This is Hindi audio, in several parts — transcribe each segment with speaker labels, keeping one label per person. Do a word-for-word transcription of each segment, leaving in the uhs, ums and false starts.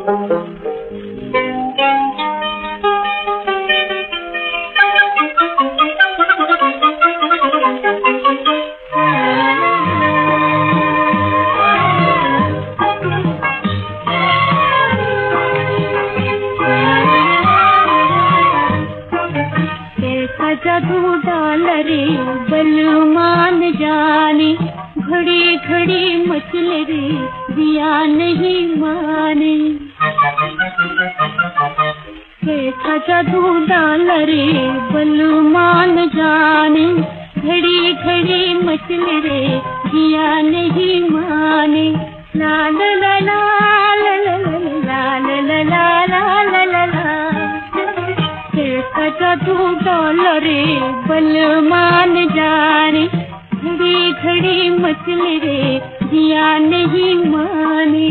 Speaker 1: जादू डाल रे बलमान जाने, घड़ी घड़ी मचल रे दिया नहीं माने। कैसा जादू डाल रे बलमान जाने, घड़ी घड़ी मचल रे दिया नहीं माने। ला ला ला ला ला ला ला ला ला ला ला। जादू डाल रे बलमान जाने, घड़ी घड़ी मचल रे दिया नहीं माने।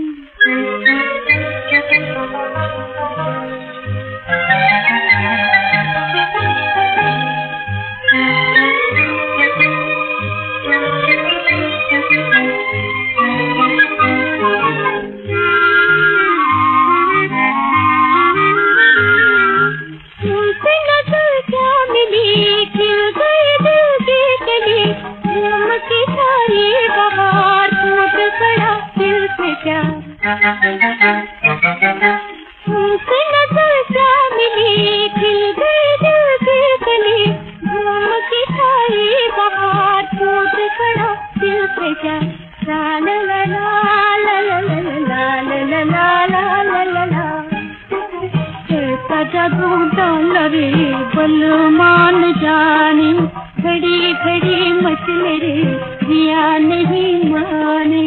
Speaker 1: तुमसे नजर क्या मिली, खिल गई दिल की कली, घूम के आई बहार फूट पड़ा दिल पे क्या। ला ला ला ला ला ला ला ला ला ला ला ला। कैसा जादू डाल रे बलमान जाने, घड़ी घड़ी मचल रे दिया नहीं माने।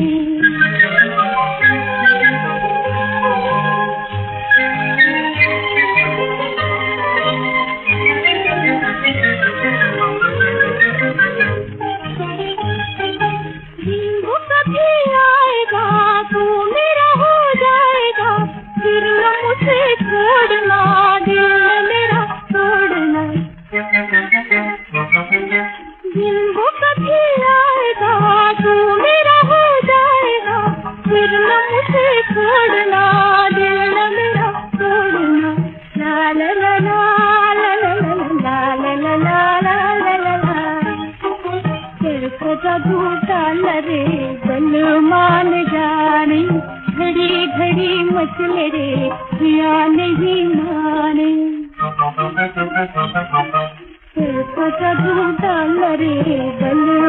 Speaker 1: जादू डाल रे बलमान जाने, घड़ी घड़ी मचल रे दिया नहीं माने। जादू डाल रे बल